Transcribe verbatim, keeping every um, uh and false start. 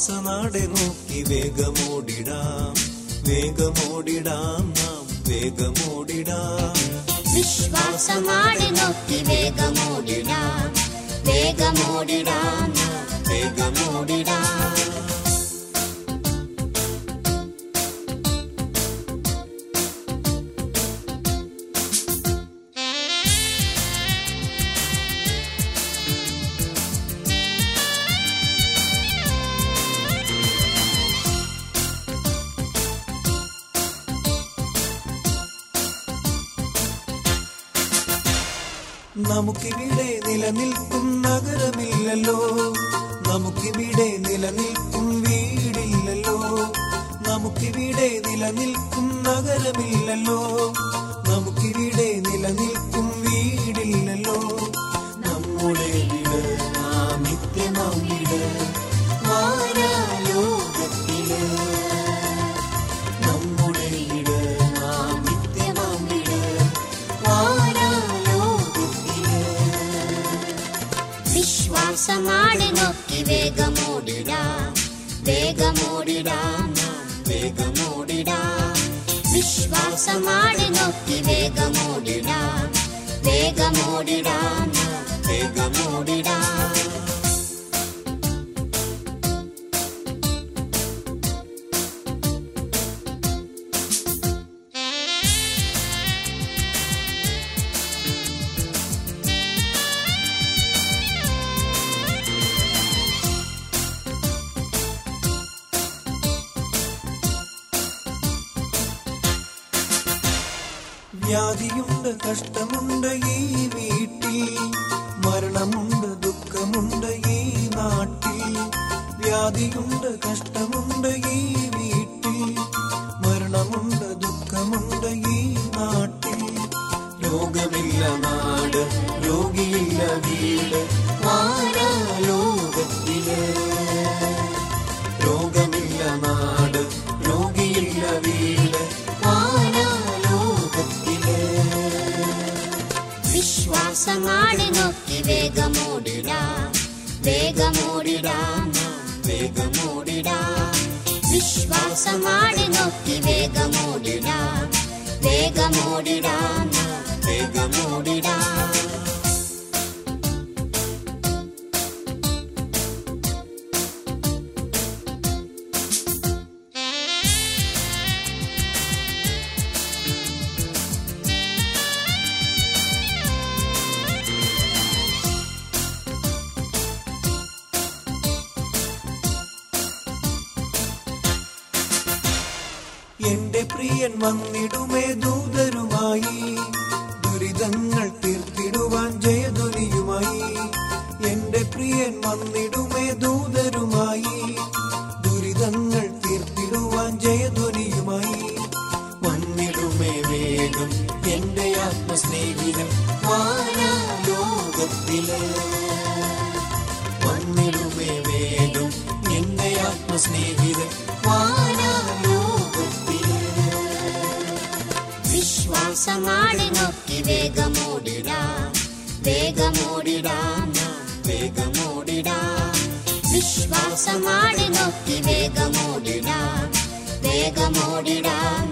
വിശ്വാസനാടെ നോക്കി വേഗമോടിടാം, വേഗമോടിടാം, നാം വേഗമോടിടാം. വിശ്വാസനാടെ നോക്കി വേഗമോടിടാം, വേഗമോടിടാം, നാം വേഗമോടിടാം. നമുക്കിവിടെ നിലനിൽക്കും നഗരമില്ലല്ലോ, നമുക്കിവിടെ നിലനിൽക്കും വീടില്ലല്ലോ, നമുക്കിവിടെ നിലനിൽക്കും നഗരമില്ലല്ലോ, നമുക്കിവിടെ നിലനിൽക്കും വീടില്ലല്ലോ. നമ്മുടെ വീട് ആ നിത്യമാം വീട് വാരാലോകത്തില്, നമ്മുടെ വീട് ആ നിത്യമാം വീട് വിശ്വാസനാടെ നോക്കി വേഗമോടിടാം, വേഗമോടിടാം, നാം വേഗമോടിടാം. വിശ്വാസനാടെ നോക്കി വേഗമോടിടാം, വേഗമോടിടാം, നാം വേഗമോടിടാം. വ്യാധിയുണ്ട്, കഷ്ടമുണ്ട് ഈ വീട്ടിൽ, മരണമുണ്ട്, ദുഃഖമുണ്ട് ഈ നാട്ടിൽ. വ്യാധിയുണ്ട്, കഷ്ടമുണ്ട് ഈ വീട്ടിൽ, മരണമുണ്ട്, ദുഃഖമുണ്ട് ഈ നാട്ടിൽ. രോഗമില്ല നാട്, രോഗിയില്ല വീട് വാരാലോകത്തില്. രോഗമില്ല നാട്, രോഗിയില്ല വീട് വിശ്വാസനാടെ നോക്കി വേഗമോടിടാം, വേഗമോടിടാം, നാം വേഗമോടിടാം. വിശ്വാസനാടെ നോക്കി വേഗമോടിടാം, വേഗമോടിടാം, നാം വേഗമോടിടാം. എന്റെ പ്രിയൻ വന്നിടുമേ ദൂതരുമായി, ദുരിതങ്ങൾ തീർത്തിടുവാൻ ജയധ്വനിയുമായി. എന്റെ പ്രിയൻ വന്നിടുമേ ദൂതരുമായി, ദുരിതങ്ങൾ തീർത്തിടുവാൻ ജയധ്വനിയുമായി. വന്നിടുമേ വേഗം എന്റെ ആത്മസ്നേഹിതൻ വാരാലോകത്തില്. വന്നിടുമേ വേഗം എന്റെ ആത്മസ്നേഹിതൻ വാരാലോകത്തില്. വിശ്വാസനാടെ നോക്കി വേഗമോടിടാം, വേഗമോടിടാം, നാം വേഗമോടിടാം. വിശ്വാസനാടെ നോക്കി വേഗമോടിടാം, വേഗമോടിടാം,